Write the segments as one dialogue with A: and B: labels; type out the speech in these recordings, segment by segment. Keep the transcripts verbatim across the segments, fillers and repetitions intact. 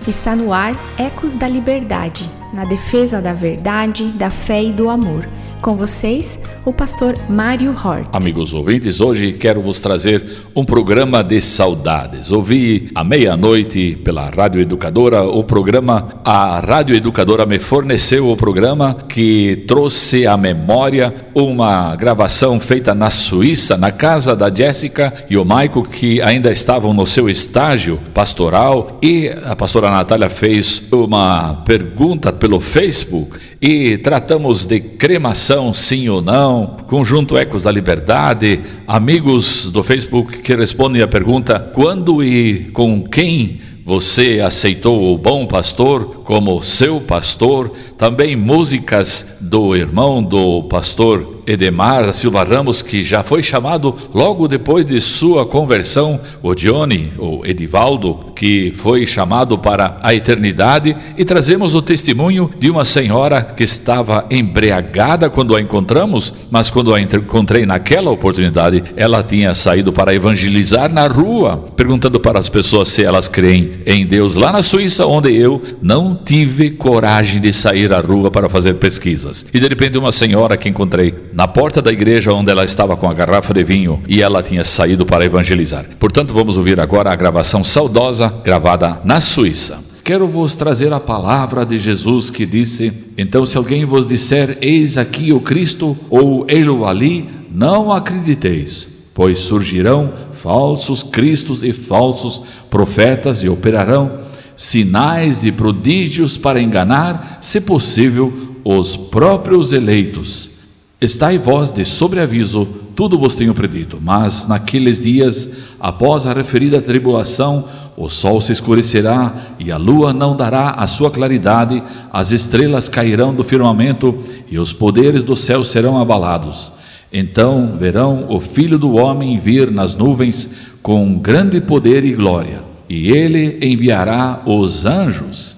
A: Está no ar Ecos da Liberdade, na defesa da verdade, da fé e do amor. Com vocês, o pastor Mário Hort.
B: Amigos ouvintes, hoje quero vos trazer um programa de saudades. Ouvi à meia-noite pela Rádio Educadora o programa, a Rádio Educadora me forneceu o programa que trouxe à memória uma gravação feita na Suíça, na casa da Jéssica e o Maico, que ainda estavam no seu estágio pastoral, e a pastora Natália fez uma pergunta pelo Facebook e tratamos de cremação, sim ou não, Conjunto Ecos da Liberdade, amigos do Facebook que respondem a pergunta: quando e com quem você aceitou o bom pastor como seu pastor? Também músicas do irmão do pastor Edemar da Silva Ramos, que já foi chamado logo depois de sua conversão, o Johnny, o Edivaldo, que foi chamado para a eternidade, e trazemos o testemunho de uma senhora que estava embriagada quando a encontramos, mas quando a encontrei naquela oportunidade, ela tinha saído para evangelizar na rua, perguntando para as pessoas se elas creem em Deus, lá na Suíça, onde eu não tive coragem de sair à rua para fazer pesquisas. E de repente uma senhora que encontrei na porta da igreja, onde ela estava com a garrafa de vinho, e ela tinha saído para evangelizar. Portanto, vamos ouvir agora a gravação saudosa, gravada na Suíça. Quero vos trazer a palavra de Jesus que disse: então se alguém vos disser, eis aqui o Cristo, ou ele ali, não acrediteis, pois surgirão falsos cristos e falsos profetas, e operarão sinais e prodígios para enganar, se possível, os próprios eleitos. Estai vós de sobreaviso, tudo vos tenho predito. Mas naqueles dias, após a referida tribulação, o sol se escurecerá e a lua não dará a sua claridade, as estrelas cairão do firmamento e os poderes do céu serão abalados. Então verão o Filho do Homem vir nas nuvens com grande poder e glória, e ele enviará os anjos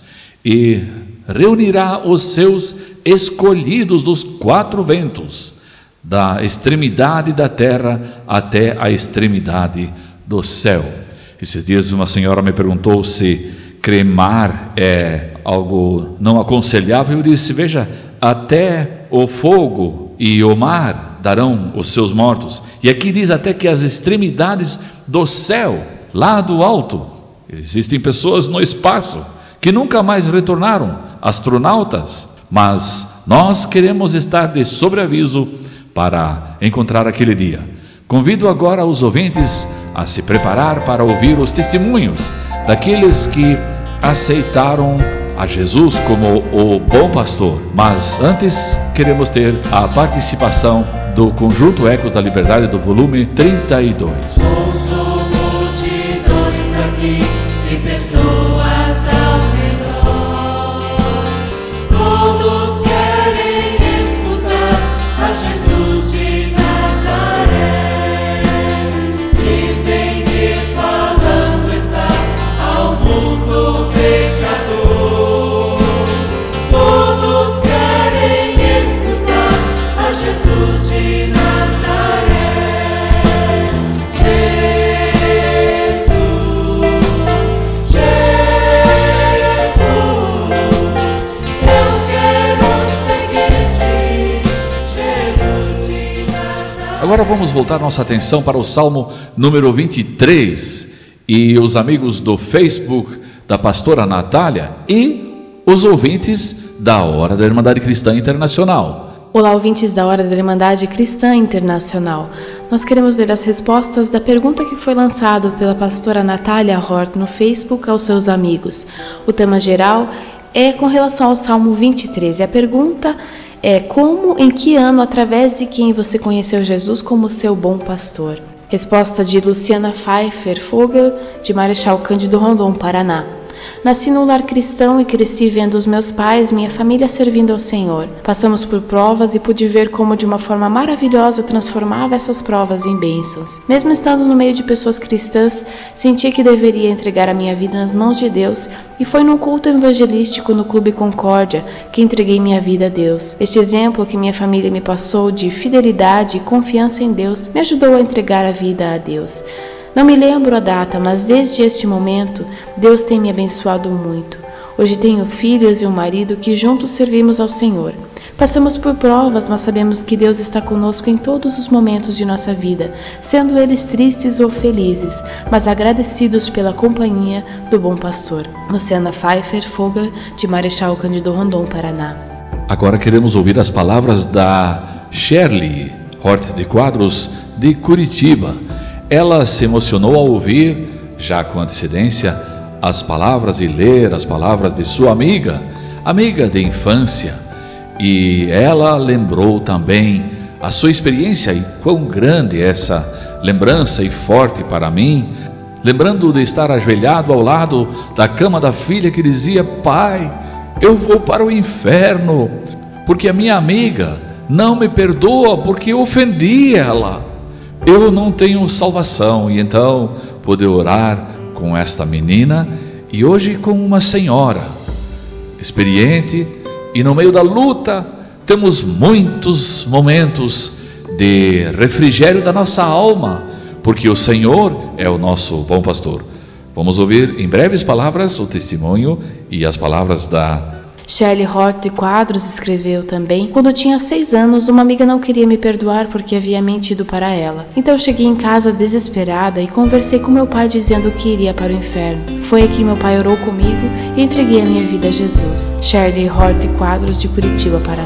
B: e reunirá os seus escolhidos dos quatro ventos, da extremidade da terra até a extremidade do céu. Esses dias uma senhora me perguntou se cremar é algo não aconselhável. Eu disse: veja, até o fogo e o mar darão os seus mortos. E aqui diz até que as extremidades do céu, lá do alto, existem pessoas no espaço que nunca mais retornaram, astronautas, mas nós queremos estar de sobreaviso para encontrar aquele dia. Convido agora os ouvintes a se preparar para ouvir os testemunhos daqueles que aceitaram a Jesus como o bom pastor. Mas antes queremos ter a participação do Conjunto Ecos da Liberdade, do volume trinta e dois.
C: Ouço multidões aqui e pessoas ao redor, todos querem escutar a Jesus de Nazaré. Dizem que falando está ao mundo pecador, todos querem escutar a Jesus de Nazaré.
B: Agora vamos voltar nossa atenção para o Salmo número vinte e três, e os amigos do Facebook da pastora Natália e os ouvintes da Hora da Irmandade Cristã Internacional.
D: Olá, ouvintes da Hora da Irmandade Cristã Internacional. Nós queremos ler as respostas da pergunta que foi lançada pela pastora Natália Hort no Facebook aos seus amigos. O tema geral é com relação ao Salmo vinte e três, e a pergunta é: como, em que ano, através de quem você conheceu Jesus como seu bom pastor? Resposta de Luciana Pfeiffer Fogel, de Marechal Cândido Rondon, Paraná. Nasci num lar cristão e cresci vendo os meus pais, minha família servindo ao Senhor. Passamos por provas e pude ver como de uma forma maravilhosa transformava essas provas em bênçãos. Mesmo estando no meio de pessoas cristãs, senti que deveria entregar a minha vida nas mãos de Deus, e foi num culto evangelístico no Clube Concórdia que entreguei minha vida a Deus. Este exemplo que minha família me passou de fidelidade e confiança em Deus me ajudou a entregar a vida a Deus. Não me lembro a data, mas desde este momento, Deus tem me abençoado muito. Hoje tenho filhos e um marido que juntos servimos ao Senhor. Passamos por provas, mas sabemos que Deus está conosco em todos os momentos de nossa vida, sendo eles tristes ou felizes, mas agradecidos pela companhia do bom pastor. Luciana Pfeiffer Foga, de Marechal Cândido Rondon, Paraná.
B: Agora queremos ouvir as palavras da Shirley Hort de Quadros, de Curitiba. Ela se emocionou ao ouvir, já com antecedência, as palavras e ler as palavras de sua amiga, amiga de infância. E ela lembrou também a sua experiência e quão grande essa lembrança e forte para mim, lembrando de estar ajoelhado ao lado da cama da filha que dizia: pai, eu vou para o inferno, porque a minha amiga não me perdoa porque eu ofendi ela. Eu não tenho salvação. E então pude orar com esta menina e hoje com uma senhora experiente. E no meio da luta, temos muitos momentos de refrigério da nossa alma, porque o Senhor é o nosso bom pastor. Vamos ouvir em breves palavras o testemunho e as palavras da
D: Shirley Hort de Quadros escreveu também: quando tinha seis anos, uma amiga não queria me perdoar porque havia mentido para ela. Então cheguei em casa desesperada e conversei com meu pai dizendo que iria para o inferno. Foi aqui meu pai orou comigo e entreguei a minha vida a Jesus. Shirley Hort de Quadros, de Curitiba, Paraná.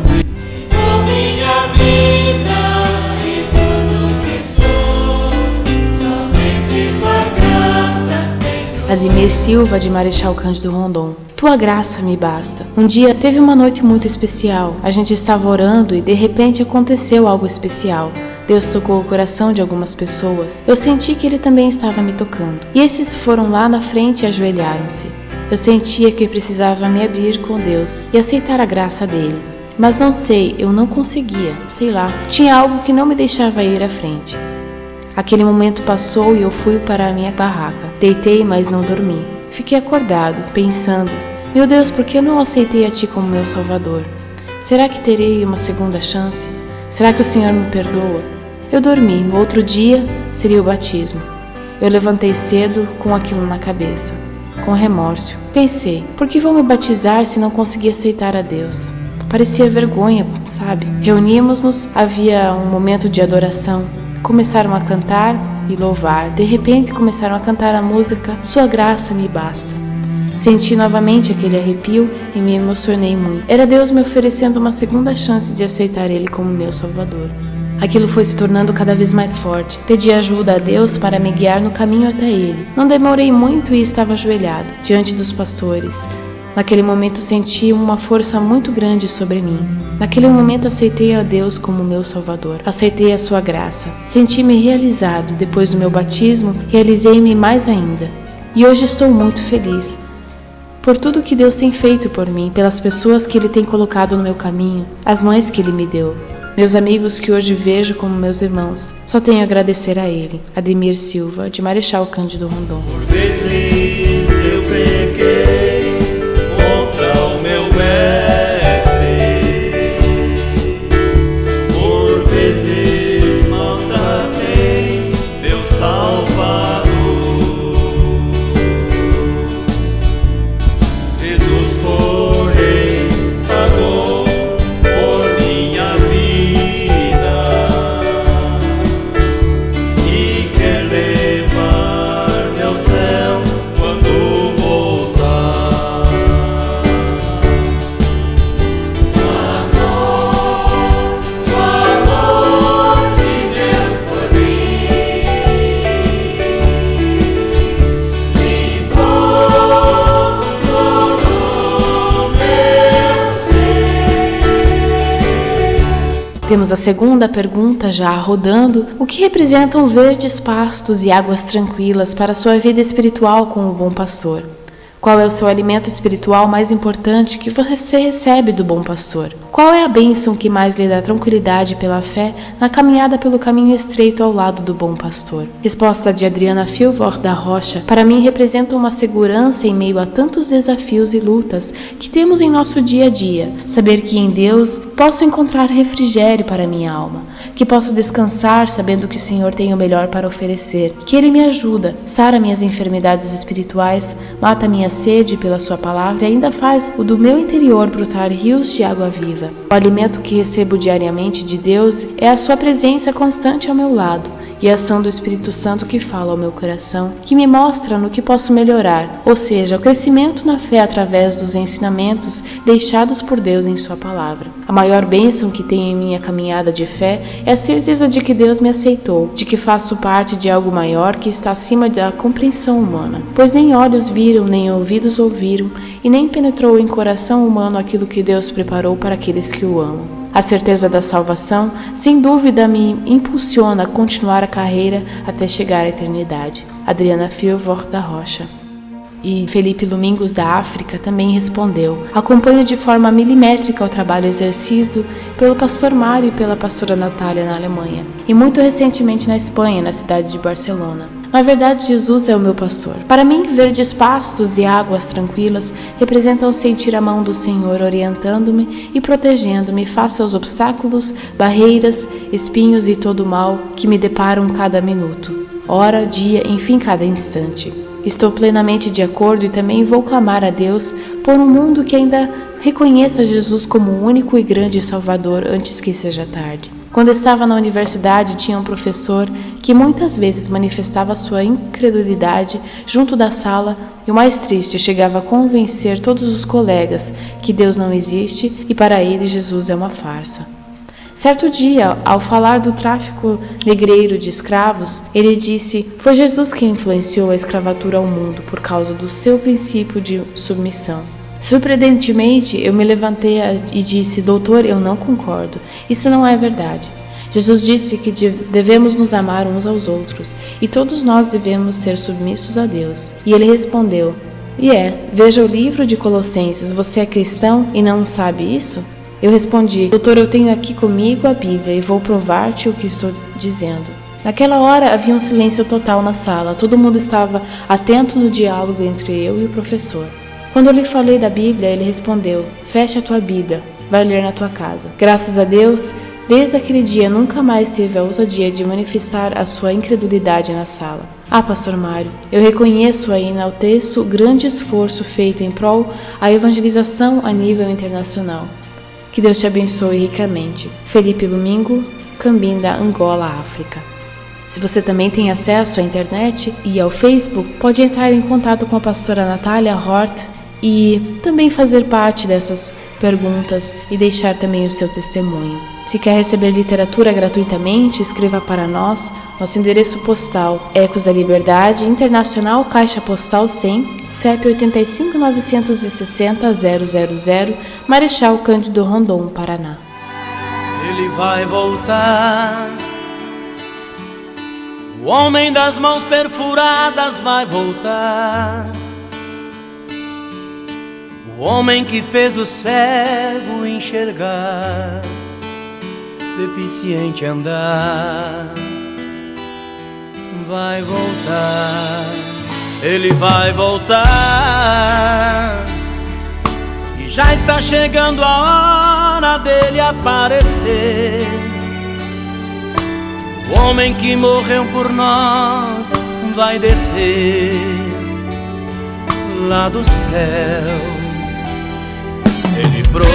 D: Ademir Silva, de Marechal Cândido Rondon. Tua graça me basta. Um dia teve uma noite muito especial. A gente estava orando e de repente aconteceu algo especial. Deus tocou o coração de algumas pessoas. Eu senti que Ele também estava me tocando. E esses foram lá na frente e ajoelharam-se. Eu sentia que precisava me abrir com Deus e aceitar a graça dele. Mas não sei, eu não conseguia, sei lá. Tinha algo que não me deixava ir à frente. Aquele momento passou e eu fui para a minha barraca. Deitei, mas não dormi. Fiquei acordado, pensando: meu Deus, por que eu não aceitei a Ti como meu Salvador? Será que terei uma segunda chance? Será que o Senhor me perdoa? Eu dormi. No outro dia seria o batismo. Eu levantei cedo com aquilo na cabeça, com remorso. Pensei: por que vou me batizar se não consegui aceitar a Deus? Parecia vergonha, sabe? Reuníamos-nos, havia um momento de adoração. Começaram a cantar e louvar. De repente começaram a cantar a música Sua Graça Me Basta. Senti novamente aquele arrepio e me emocionei muito. Era Deus me oferecendo uma segunda chance de aceitar Ele como meu Salvador. Aquilo foi se tornando cada vez mais forte. Pedi ajuda a Deus para me guiar no caminho até Ele. Não demorei muito e estava ajoelhado diante dos pastores. Naquele momento senti uma força muito grande sobre mim. Naquele momento aceitei a Deus como meu Salvador. Aceitei a sua graça. Senti-me realizado. Depois do meu batismo, realizei-me mais ainda. E hoje estou muito feliz por tudo que Deus tem feito por mim, pelas pessoas que Ele tem colocado no meu caminho, as mães que Ele me deu, meus amigos que hoje vejo como meus irmãos. Só tenho a agradecer a Ele. Ademir Silva, de Marechal Cândido Rondon.
C: Por vezes eu pequei contra o meu mestre, por vezes maltratei meu Salvador. Jesus, porém, pagou por minha vida e quer levar-me ao céu quando voltar. O amor, o amor de Deus por mim limpou todo o meu ser.
D: Temos a segunda pergunta já rodando. O que representam verdes pastos e águas tranquilas para a sua vida espiritual com o bom pastor? Qual é o seu alimento espiritual mais importante que você recebe do bom pastor? Qual é a bênção que mais lhe dá tranquilidade pela fé na caminhada pelo caminho estreito ao lado do bom pastor? Resposta de Adriana Filvor da Rocha, para mim representa uma segurança em meio a tantos desafios e lutas que temos em nosso dia a dia. Saber que em Deus posso encontrar refrigério para minha alma, que posso descansar sabendo que o Senhor tem o melhor para oferecer, que Ele me ajuda, sara minhas enfermidades espirituais, mata minha sede pela sua palavra e ainda faz o do meu interior brotar rios de água viva. O alimento que recebo diariamente de Deus é a sua presença constante ao meu lado e a ação do Espírito Santo que fala ao meu coração, que me mostra no que posso melhorar, ou seja, o crescimento na fé através dos ensinamentos deixados por Deus em sua palavra. A maior bênção que tenho em minha caminhada de fé é a certeza de que Deus me aceitou, de que faço parte de algo maior que está acima da compreensão humana, pois nem olhos viram, nem ouvidos ouviram, e nem penetrou em coração humano aquilo que Deus preparou para aqueles que o amam. A certeza da salvação, sem dúvida, me impulsiona a continuar a carreira até chegar à eternidade. Adriana Filvor da Rocha. E Felipe Domingos da África também respondeu: acompanho de forma milimétrica o trabalho exercido pelo pastor Mário e pela pastora Natália na Alemanha, e muito recentemente na Espanha, na cidade de Barcelona. Na verdade, Jesus é o meu pastor. Para mim, verdes pastos e águas tranquilas representam sentir a mão do Senhor orientando-me e protegendo-me face aos obstáculos, barreiras, espinhos e todo o mal que me deparam cada minuto, hora, dia, enfim, cada instante. Estou plenamente de acordo e também vou clamar a Deus por um mundo que ainda reconheça Jesus como o único e grande Salvador antes que seja tarde. Quando estava na universidade, tinha um professor que muitas vezes manifestava sua incredulidade junto da sala e, o mais triste, chegava a convencer todos os colegas que Deus não existe e para ele Jesus é uma farsa. Certo dia, ao falar do tráfico negreiro de escravos, ele disse: foi Jesus quem influenciou a escravatura ao mundo por causa do seu princípio de submissão. Surpreendentemente, eu me levantei e disse: doutor, eu não concordo. Isso não é verdade. Jesus disse que devemos nos amar uns aos outros e todos nós devemos ser submissos a Deus. E ele respondeu: e é, veja o livro de Colossenses, você é cristão e não sabe isso? Eu respondi: doutor, eu tenho aqui comigo a Bíblia e vou provar-te o que estou dizendo. Naquela hora havia um silêncio total na sala, todo mundo estava atento no diálogo entre eu e o professor. Quando eu lhe falei da Bíblia, ele respondeu: fecha a tua Bíblia, vai ler na tua casa. Graças a Deus, desde aquele dia nunca mais teve a ousadia de manifestar a sua incredulidade na sala. Ah, pastor Mário, eu reconheço e enalteço o grande esforço feito em prol da evangelização a nível internacional. Que Deus te abençoe ricamente. Felipe Domingo, Cambinda, Angola, África. Se você também tem acesso à internet e ao Facebook, pode entrar em contato com a pastora Natália Hort e também fazer parte dessas perguntas e deixar também o seu testemunho. Se quer receber literatura gratuitamente, escreva para nós. Nosso endereço postal: Ecos da Liberdade, Internacional, Caixa Postal cem, C E P oito cinco nove seis zero zero zero zero, Marechal Cândido Rondon, Paraná.
C: Ele vai voltar. O homem das mãos perfuradas vai voltar. O homem que fez o cego enxergar, deficiente andar, vai voltar. Ele vai voltar. E já está chegando a hora dele aparecer. O homem que morreu por nós vai descer lá do céu. Ele prometeu.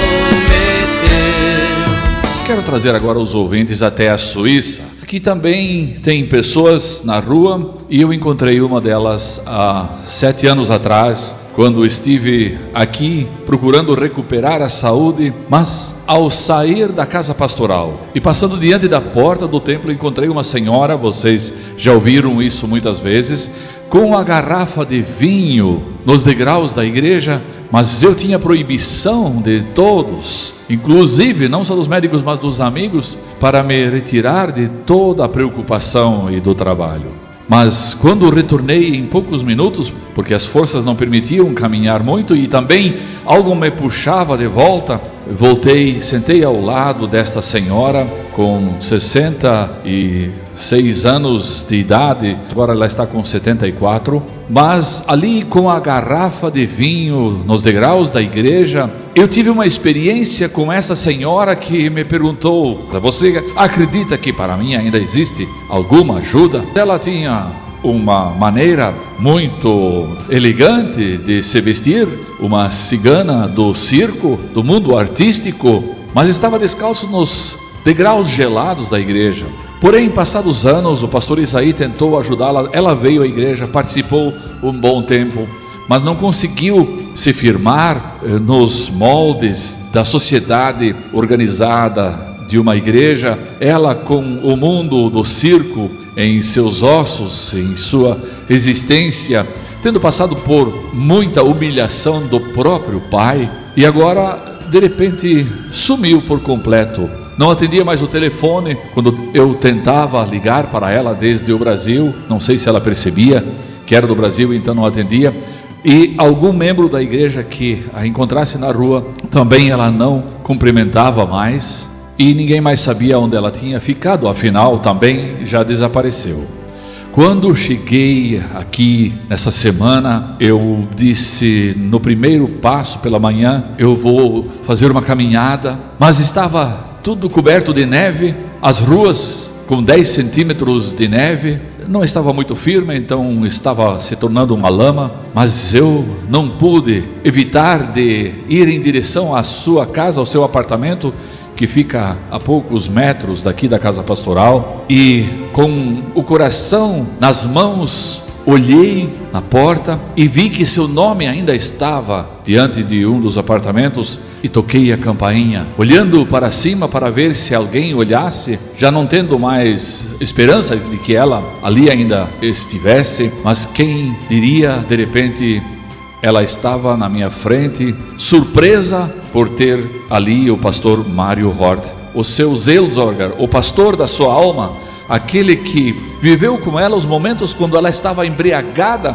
B: Quero trazer agora os ouvintes até a Suíça. Aqui também tem pessoas na rua e eu encontrei uma delas há sete anos atrás, quando estive aqui procurando recuperar a saúde, mas ao sair da casa pastoral e passando diante da porta do templo, encontrei uma senhora, vocês já ouviram isso muitas vezes, com a garrafa de vinho nos degraus da igreja, mas eu tinha proibição de todos, inclusive não só dos médicos, mas dos amigos, para me retirar de toda a preocupação e do trabalho. Mas quando retornei em poucos minutos, porque as forças não permitiam caminhar muito e também algo me puxava de volta, voltei, sentei ao lado desta senhora com sessenta e seis anos de idade, agora ela está com setenta e quatro, mas ali com a garrafa de vinho nos degraus da igreja, eu tive uma experiência com essa senhora que me perguntou: você acredita que para mim ainda existe alguma ajuda? Ela tinha uma maneira muito elegante de se vestir, uma cigana do circo, do mundo artístico, mas estava descalço nos degraus gelados da igreja. Porém, passados anos, o pastor Isaí tentou ajudá-la. Ela veio à igreja, participou um bom tempo, mas não conseguiu se firmar nos moldes da sociedade organizada de uma igreja. Ela, com o mundo do circo em seus ossos, em sua existência, tendo passado por muita humilhação do próprio pai, e agora de repente sumiu por completo. Não atendia mais o telefone quando eu tentava ligar para ela desde o Brasil. Não sei se ela percebia que era do Brasil, então não atendia. E algum membro da igreja que a encontrasse na rua, também ela não cumprimentava mais. E ninguém mais sabia onde ela tinha ficado, afinal também já desapareceu. Quando cheguei aqui nessa semana, eu disse no primeiro passo pela manhã, eu vou fazer uma caminhada, mas estava tudo coberto de neve, as ruas com dez centímetros de neve, não estava muito firme, então estava se tornando uma lama, mas eu não pude evitar de ir em direção à sua casa, ao seu apartamento, que fica a poucos metros daqui da casa pastoral, e com o coração nas mãos, olhei na porta e vi que seu nome ainda estava diante de um dos apartamentos e toquei a campainha, olhando para cima para ver se alguém olhasse, já não tendo mais esperança de que ela ali ainda estivesse, mas quem diria, de repente ela estava na minha frente, surpresa por ter ali o pastor Mário Hort, o seu Seelsorger, o pastor da sua alma, aquele que viveu com ela os momentos quando ela estava embriagada,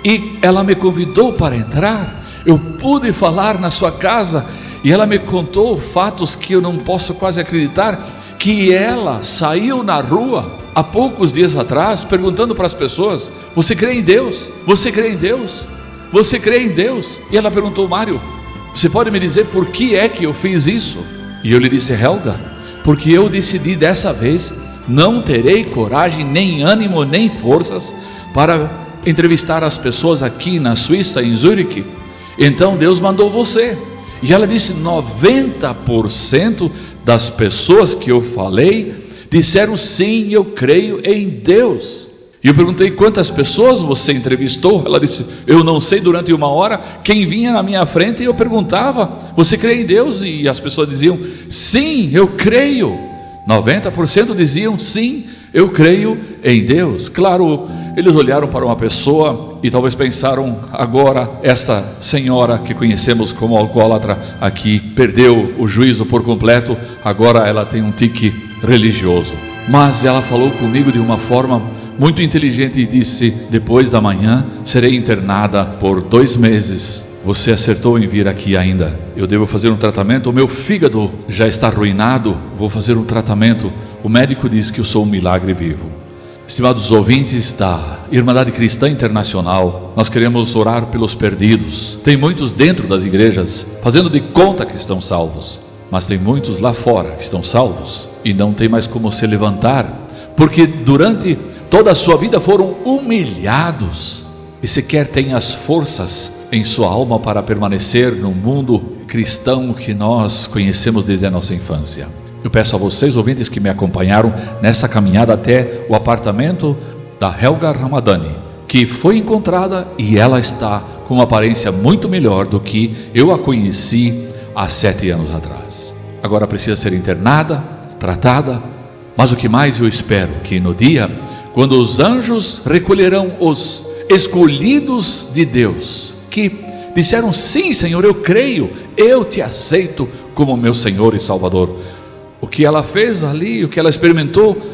B: e ela me convidou para entrar. Eu pude falar na sua casa e ela me contou fatos que eu não posso quase acreditar, que ela saiu na rua há poucos dias atrás perguntando para as pessoas: você crê em Deus? Você crê em Deus? Você crê em Deus? E ela perguntou: Mário, você pode me dizer por que é que eu fiz isso? E eu lhe disse: Helga, porque eu decidi dessa vez, não terei coragem, nem ânimo, nem forças para entrevistar as pessoas aqui na Suíça, em Zurique. Então Deus mandou você. E ela disse: noventa por cento das pessoas que eu falei disseram sim, eu creio em Deus. E eu perguntei: quantas pessoas você entrevistou? Ela disse: eu não sei, durante uma hora, quem vinha na minha frente, eu perguntava: você crê em Deus? E as pessoas diziam: sim, eu creio. noventa por cento diziam: sim, eu creio em Deus. Claro, eles olharam para uma pessoa e talvez pensaram: agora esta senhora que conhecemos como alcoólatra aqui perdeu o juízo por completo, agora ela tem um tique religioso. Mas ela falou comigo de uma forma muito inteligente e disse: depois da manhã serei internada por dois meses. Você acertou em vir aqui ainda. Eu devo fazer um tratamento, o meu fígado já está arruinado, vou fazer um tratamento. O médico diz que eu sou um milagre vivo. Estimados ouvintes da Irmandade Cristã Internacional, nós queremos orar pelos perdidos. Tem muitos dentro das igrejas fazendo de conta que estão salvos, mas tem muitos lá fora que estão salvos e não tem mais como se levantar, porque durante toda a sua vida foram humilhados e sequer têm as forças em sua alma para permanecer no mundo cristão que nós conhecemos desde a nossa infância. Eu peço a vocês, ouvintes, que me acompanharam nessa caminhada até o apartamento da Helga Ramadani, que foi encontrada e ela está com uma aparência muito melhor do que eu a conheci há sete anos atrás. Agora precisa ser internada, tratada, mas o que mais eu espero que no dia quando os anjos recolherão os escolhidos de Deus, que disseram: sim, Senhor, eu creio, eu te aceito como meu Senhor e Salvador. O que ela fez ali, o que ela experimentou,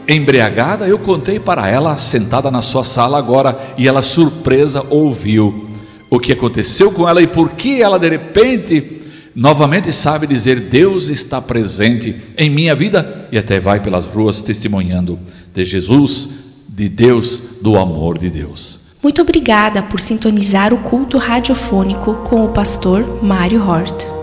B: embriagada, eu contei para ela, sentada na sua sala agora, e ela, surpresa, ouviu o que aconteceu com ela e por que ela de repente novamente sabe dizer: Deus está presente em minha vida, e até vai pelas ruas testemunhando de Jesus, de Deus, do amor de Deus.
A: Muito obrigada por sintonizar o culto radiofônico com o pastor Mário Hort.